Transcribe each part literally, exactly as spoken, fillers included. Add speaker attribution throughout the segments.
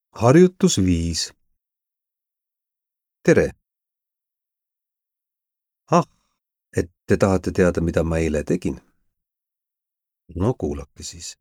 Speaker 1: Harjutus viis. Tere! Ah, et te tahate teada, mida ma eile tegin? No kuulake siis.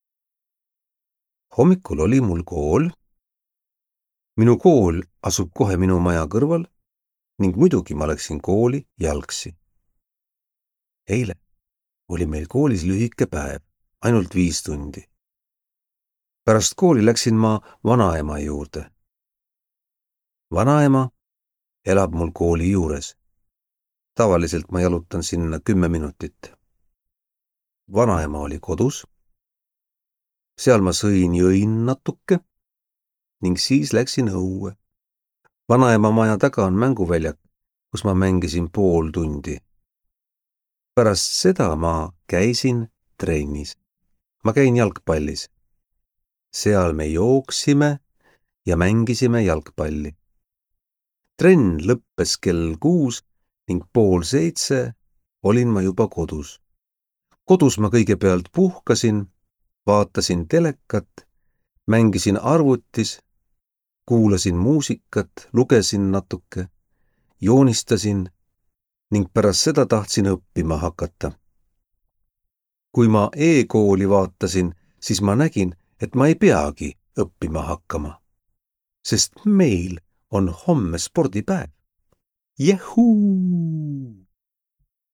Speaker 1: Hommikul oli mul kool. Minu kool asub kohe minu maja kõrval ning muidugi ma läksin kooli jalgsi. Eile oli meil koolis lühike päev, ainult viis tundi. Pärast kooli läksin ma vanaema juurde. Vanaema elab mul kooli juures. Tavaliselt ma jalutan sinna kümme minutit. Vanaema oli kodus. Seal ma sõin jõin natuke ning siis läksin õue. Vanaema maja taga on mänguväljak, kus ma mängisin pool tundi. Pärast seda ma käisin trennis. Ma käin jalgpallis. Seal me jooksime ja mängisime jalgpalli. Trenn lõppes kell kuus ning pool seitse olin ma juba kodus. Kodus ma kõigepealt puhkasin, vaatasin telekat, mängisin arvutis, kuulasin muusikat, lugesin natuke, joonistasin ning pärast seda tahtsin õppima hakata. Kui ma e-kooli vaatasin, siis ma nägin, et ma ei peagi õppima hakkama, sest meil on homme spordipäev. Jehuu!